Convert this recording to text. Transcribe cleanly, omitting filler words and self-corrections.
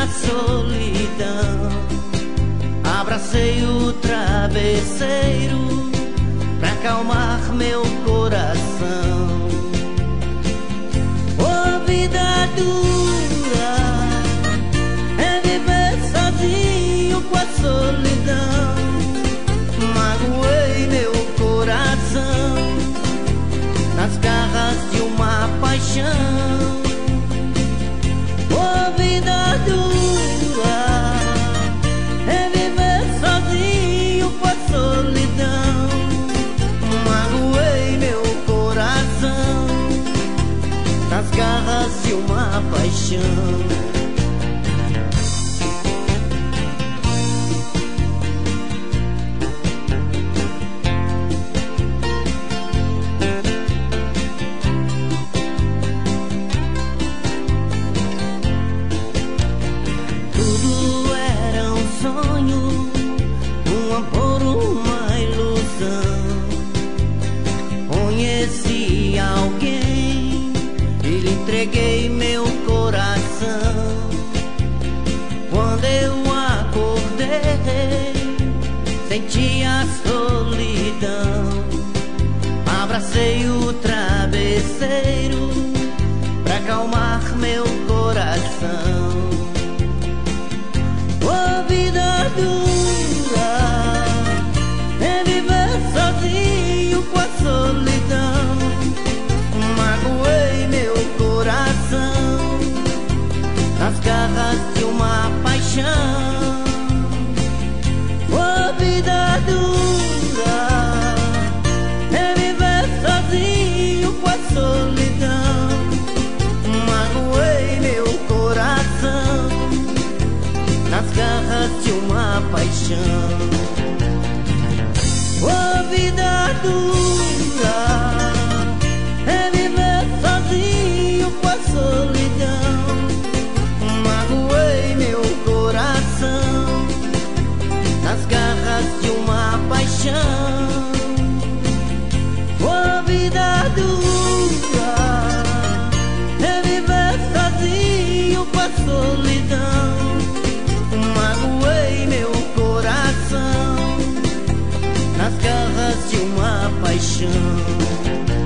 a solidão. Abracei o travesseiro pra acalmar meu coração. Oh, vida dura é viver sozinho com a solidão. Magoei meu coração nas garras de uma paixão. Oh, vida dura é viver sozinho com a solidão. Magoei meu coração nas garras de uma paixão. Entreguei meu coração. Quando eu acordei, senti a solidão. Abracei o travesseiro pra acalmar meu coração. Oh, vida dura é viver sozinho com a solidão. Magoei meu coração nas garras de uma paixão. Oh, vida dura é viver sozinho com a solidão. Magoei meu coração. coração nas garras de uma paixão. Oh, vida dura é viver sozinho com a solidão. Magoei meu coração nas garras de uma paixão. Oh, vida dura é viver sozinho com a solidão. Magoei meu coração nas garras de uma paixão. Oh, vida dura é viver sozinho com a solidão. Magoei meu coração nas garras de uma paixão. Oh, vida dura é viver sozinho com a solidão. Magoei meu coração nas garras de uma paixão. Oh, vida dura é viver sozinho com a solidão. Magoei meu coração nas garras de uma paixão.